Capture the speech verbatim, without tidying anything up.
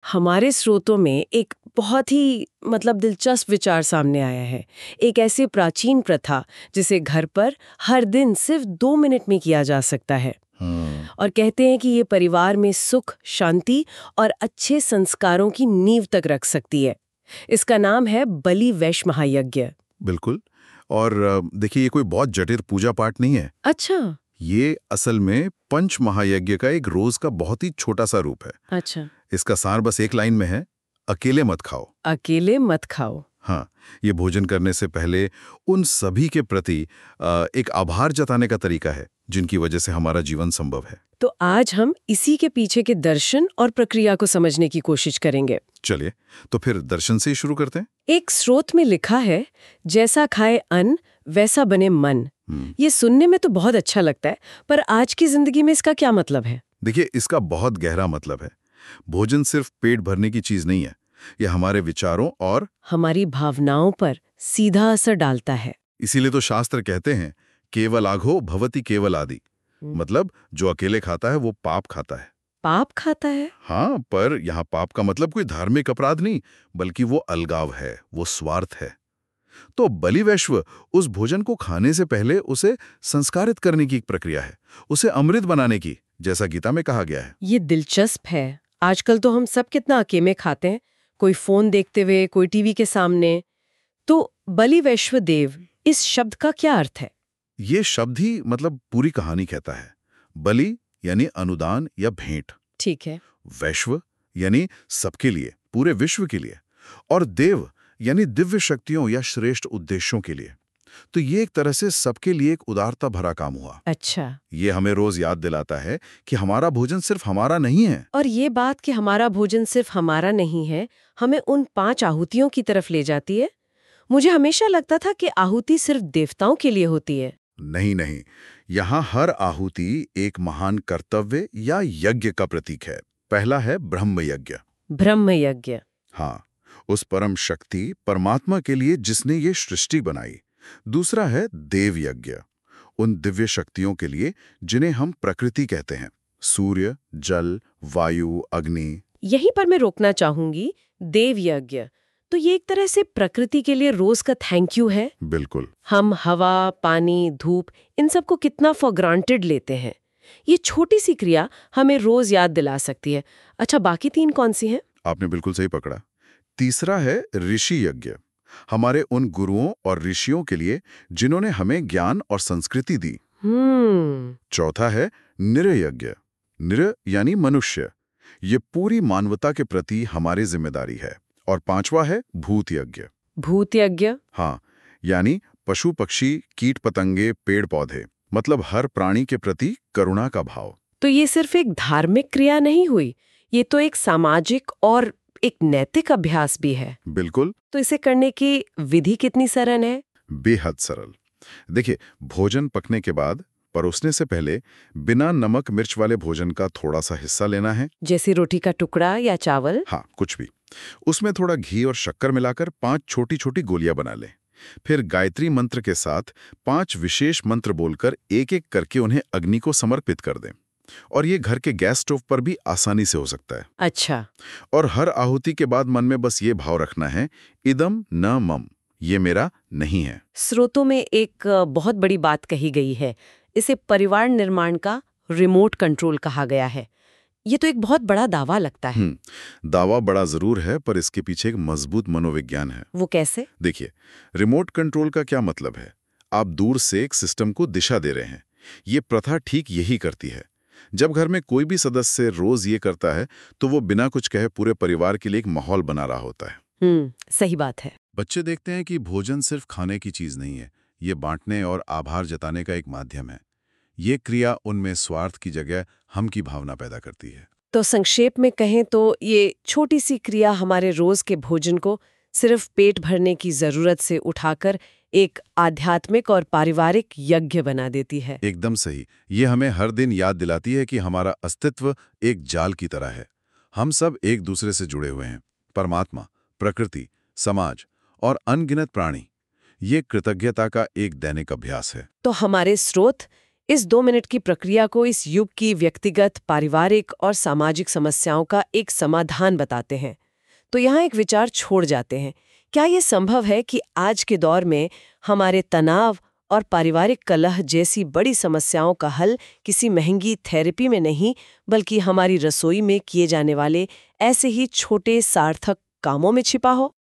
हमारे स्रोतों में एक बहुत ही मतलब दिलचस्प विचार सामने आया है। एक ऐसी प्राचीन प्रथा जिसे घर पर हर दिन सिर्फ दो मिनट में किया जा सकता है। हाँ, और कहते हैं कि ये परिवार में सुख, शांति और अच्छे संस्कारों की नींव तक रख सकती है। इसका नाम है बलि वैश्य महायज्ञ। बिल्कुल। और अ, देखिए, ये कोई बहुत जटिल पूजा पाठ नहीं है। अच्छा। ये असल में पंच महायज्ञ का एक रोज का बहुत ही छोटा सा रूप है। अच्छा। इसका सार बस एक लाइन में है, अकेले मत खाओ। अकेले मत खाओ। हाँ, ये भोजन करने से पहले उन सभी के प्रति अ, एक आभार जताने का तरीका है जिनकी वजह से हमारा जीवन संभव है। तो आज हम इसी के पीछे के दर्शन और प्रक्रिया को समझने की कोशिश करेंगे। चलिए, तो फिर दर्शन से ही शुरू करते हैं। एक स्रोत में लिखा है, जैसा खाए अन्न वैसा बने मन। हम्म, ये सुनने में तो बहुत अच्छा लगता है, पर आज की जिंदगी में इसका क्या मतलब है? देखिए, इसका बहुत गहरा मतलब है। भोजन सिर्फ पेट भरने की चीज नहीं है, ये हमारे विचारों और हमारी भावनाओं पर सीधा असर डालता है। इसीलिए तो शास्त्र कहते हैं, केवल आघो भवति केवल आदि। हम्म। मतलब जो अकेले खाता है वो पाप खाता है। पाप खाता है? हाँ, पर यहाँ पाप का मतलब कोई धार्मिक अपराध नहीं, बल्कि वो अलगाव है, वो स्वार्थ है। तो बलिवैश्व उस भोजन को खाने से पहले उसे संस्कारित करने की एक प्रक्रिया है, उसे अमृत बनाने की, जैसा गीता में कहा गया है। ये दिलचस्प है। आजकल तो हम सब कितना अकेले खाते हैं, कोई फोन देखते हुए, कोई टीवी के सामने। तो बलि वैश्व देव, इस शब्द का क्या अर्थ है? ये शब्द ही मतलब पूरी कहानी कहता है। बलि यानी अनुदान या भेंट, ठीक है। वैश्व यानी सबके लिए, पूरे विश्व के लिए, और देव यानी दिव्य शक्तियों या श्रेष्ठ उद्देश्यों के लिए। तो ये एक तरह से सबके लिए एक उदारता भरा काम हुआ। अच्छा। ये हमें रोज याद दिलाता है कि हमारा भोजन सिर्फ हमारा नहीं है। और ये बात कि हमारा भोजन सिर्फ हमारा नहीं है, हमें उन पांच आहुतियों की तरफ ले जाती है। मुझे हमेशा लगता था कि आहुति सिर्फ देवताओं के लिए होती है। नहीं नहीं, यहाँ हर आहुति एक महान कर्तव्य या यज्ञ का प्रतीक है। पहला है ब्रह्म यज्ञ। ब्रह्म यज्ञ। हाँ, उस परम शक्ति परमात्मा के लिए जिसने ये सृष्टि बनाई। दूसरा है देव यज्ञ, उन दिव्य शक्तियों के लिए जिन्हें हम प्रकृति कहते हैं, सूर्य, जल, वायु, अग्नि। यहीं पर मैं रोकना चाहूंगी। देव यज्ञ, तो ये एक तरह से प्रकृति के लिए रोज का थैंक यू है। बिल्कुल। हम हवा, पानी, धूप, इन सबको कितना फॉर ग्रांटेड लेते हैं। ये छोटी सी क्रिया हमें रोज याद दिला सकती है। अच्छा, बाकी तीन कौन सी हैं? आपने बिल्कुल सही पकड़ा। तीसरा है ऋषि यज्ञ, हमारे उन गुरुओं और ऋषियों के लिए जिन्होंने हमें ज्ञान और संस्कृति दी। हम्म। चौथा है निर यज्ञ, निर यानी मनुष्य, ये पूरी मानवता के प्रति हमारी जिम्मेदारी है। और पांचवा है भूत यज्ञ। भूत यज्ञ। हाँ, यानी पशु पक्षी, कीट पतंगे, पेड़ पौधे, मतलब हर प्राणी के प्रति करुणा का भाव। तो ये सिर्फ एक धार्मिक क्रिया नहीं हुई, ये तो एक सामाजिक और एक नैतिक अभ्यास भी है। बिल्कुल। तो इसे करने की विधि कितनी सरल है? बेहद सरल। देखिए, भोजन पकने के बाद परोसने से पहले बिना नमक मिर्च वाले भोजन का थोड़ा सा हिस्सा लेना है। जैसे रोटी का टुकड़ा या चावल? हाँ, कुछ भी। उसमें थोड़ा घी और शक्कर मिलाकर पांच छोटी छोटी गोलियां बना लें। फिर गायत्री मंत्र के साथ पांच विशेष मंत्र बोलकर एक एक करके उन्हें अग्नि को समर्पित कर दें। और ये घर के गैस स्टोव पर भी आसानी से हो सकता है। अच्छा। और हर आहुति के बाद मन में बस ये भाव रखना है, इदम न मम, ये मेरा नहीं है। स्रोतों में एक अ, बहुत बड़ी बात कही गई है। इसे परिवार निर्माण का रिमोट कंट्रोल कहा गया है। ये तो एक बहुत बड़ा दावा लगता है। हम्म, दावा बड़ा जरूर है, पर इसके पीछे एक मजबूत मनोविज्ञान है। वो कैसे? देखिए, रिमोट कंट्रोल का क्या मतलब है? आप दूर से एक सिस्टम को दिशा दे रहे हैं। ये प्रथा ठीक यही करती है। जब घर में कोई भी सदस्य रोज ये करता है, तो वो बिना कुछ कहे पूरे परिवार के लिए एक माहौल बना रहा होता है। हम्म, सही बात है। बच्चे देखते हैं कि भोजन सिर्फ खाने की चीज नहीं है, ये बांटने और आभार जताने का एक माध्यम है। ये क्रिया उनमें स्वार्थ की जगह हम की भावना पैदा करती है। तो संक्षेप में कहें तो ये छोटी सी क्रिया हमारे रोज के भोजन को सिर्फ पेट भरने की जरूरत से उठाकर एक आध्यात्मिक और पारिवारिक यज्ञ बना देती है। एकदम सही। ये हमें हर दिन याद दिलाती है कि हमारा अस्तित्व एक जाल की तरह है। हम सब एक दूसरे से जुड़े हुए हैं। परमात्मा, प्रकृति, समाज और अनगिनत प्राणी। ये कृतज्ञता का एक दैनिक अभ्यास है। तो हमारे स्रोत इस दो मिनट की प्रक्रिया को इस युग की व्यक्तिगत, पारिवारिक और सामाजिक समस्याओं का एक समाधान बताते हैं। तो यहाँ एक विचार छोड़ जाते हैं, क्या ये संभव है कि आज के दौर में हमारे तनाव और पारिवारिक कलह जैसी बड़ी समस्याओं का हल किसी महंगी थेरेपी में नहीं, बल्कि हमारी रसोई में किए जाने वाले ऐसे ही छोटे सार्थक कामों में छिपा हो?